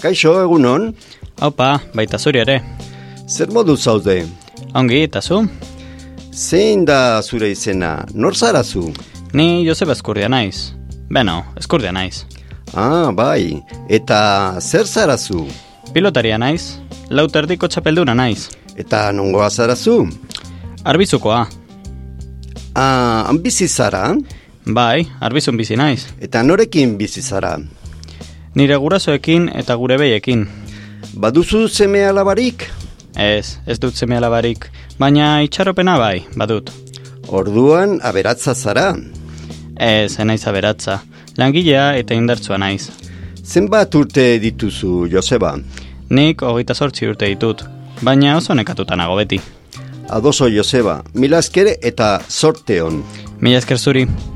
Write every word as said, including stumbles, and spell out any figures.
Kaixo, egunon? Haupa, baita zuri ere. Zer modu zaude? Ongi, eta zu? Zein da zure izena? Nor zara zu? Ni Joseba Eskurdia naiz. Beno, Eskurdia naiz. Ah, bai. Eta zer zara zu? Pilotaria naiz. Lauterdiko txapelduna naiz. Eta nongoa zara zu? Arbizukoa. Ah, han bizi zara? Bai, arbizun bizi naiz. Eta norekin bizi zara? Nire gurasoekin eta gure behiekin. Baduzu seme alabarik? Ez, ez dut seme alabarik, baina itxaropena bai, badut. Orduan aberatza zara? Ez, enaiz aberatza. Langilea eta indartsua naiz. Zenbat urte dituzu, Joseba? Nik hogeita zortzi urte ditut, baina oso nekatuta nago beti. Adoso, Joseba, mila esker eta zorte on. Mila esker zuri.